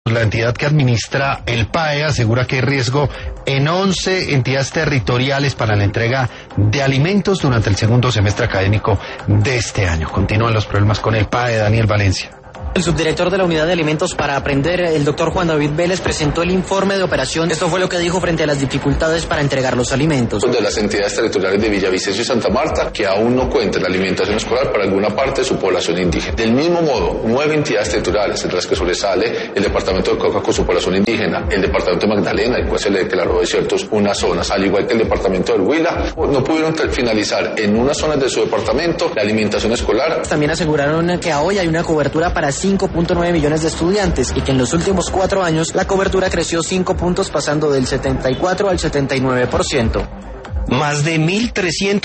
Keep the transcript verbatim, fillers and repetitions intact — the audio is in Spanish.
La entidad que administra el P A E asegura que hay riesgo en once entidades territoriales para la entrega de alimentos durante el segundo semestre académico de este año. Continúan los problemas con el P A E. Daniel Valencia. El subdirector de la Unidad de Alimentos para Aprender, el doctor Juan David Vélez, presentó el informe de operación. Esto fue lo que dijo frente a las dificultades para entregar los alimentos. De las entidades territoriales de Villavicencio y Santa Marta, que aún no cuentan la alimentación escolar para alguna parte de su población indígena. Del mismo modo, nueve entidades territoriales, entre las que sobresale el departamento de Cauca con su población indígena, el departamento de Magdalena, el cual se le declaró desiertos unas zonas, al igual que el departamento del Huila, no pudieron finalizar en unas zonas de su departamento la alimentación escolar. También aseguraron que a hoy hay una cobertura para cinco punto nueve millones de estudiantes y que en los últimos cuatro años la cobertura creció cinco puntos, pasando del setenta y cuatro al setenta y nueve por ciento. Más de mil trescientos